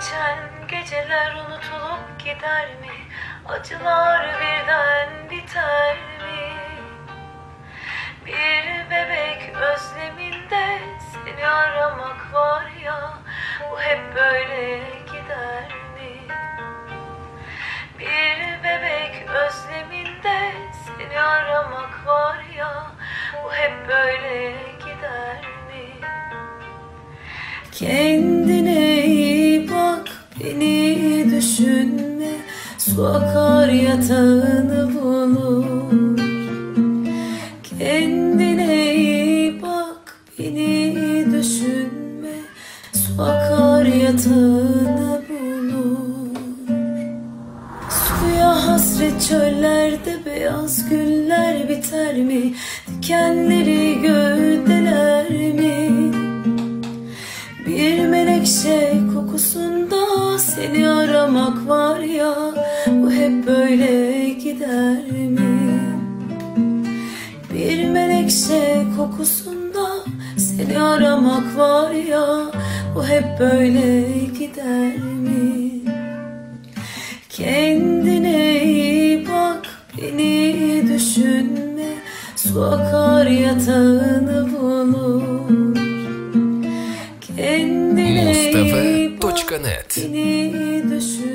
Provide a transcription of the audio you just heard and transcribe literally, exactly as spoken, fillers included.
geçen geceler unutulup gider mi? Acılar birden biter mi? Bir bebek özleminde seni aramak var ya, bu hep böyle gider mi? Bir bebek özleminde seni aramak var ya, bu hep böyle gider mi? Kendine iyi bak, beni düşünme. Su akar yatağını bulur. Kendine iyi bak, beni düşünme. Su akar yatağını bulur. Suya hasret çöllerde beyaz güller biter mi? Dikenleri gövdeler mi? Bir menekşe kokusunda seni aramak var ya, bu hep böyle gider mi? Bir menekşe kokusunda seni aramak var ya, bu hep böyle gider mi? Kendine iyi bak, beni düşünme. Su akar yatağını bulur. Kendine iyi bak, Mustafa точка нет. beni düşün.